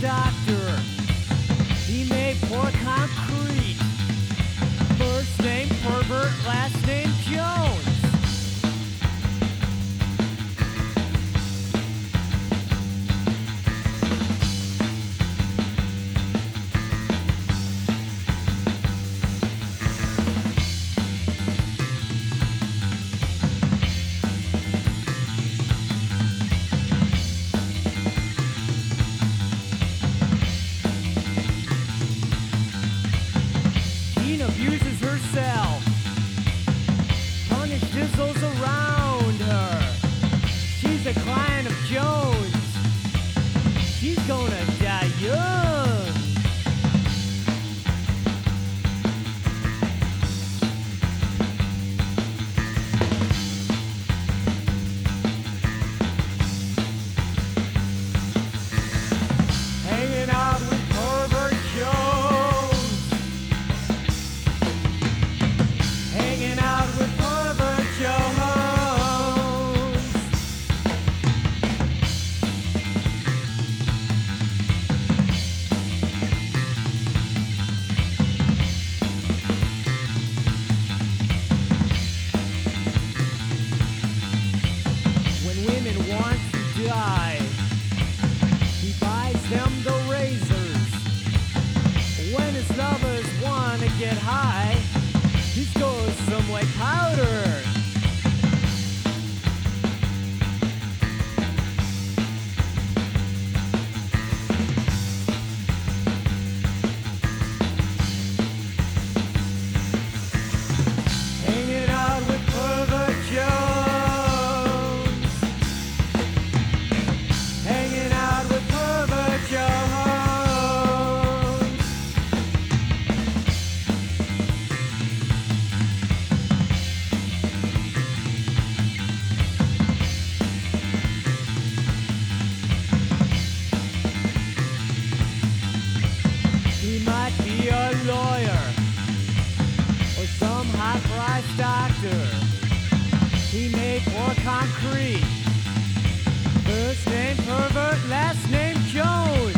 doctor. He made poor concrete. First name pervert, last name Jones. Abuses herself, punishes those around her. She's a client of Jones. She's gonna die young. Hanging out with pervert Jones. Hanging out with pervert Jones. When women want to die, he buys them the razors. When his lovers want to get high, he scores some white powder. Hanging out with pervert Jones. Hanging out with pervert Jones. He might be a lawyer or some high-priced doctor. He made poor concrete. First name pervert, last name Jones.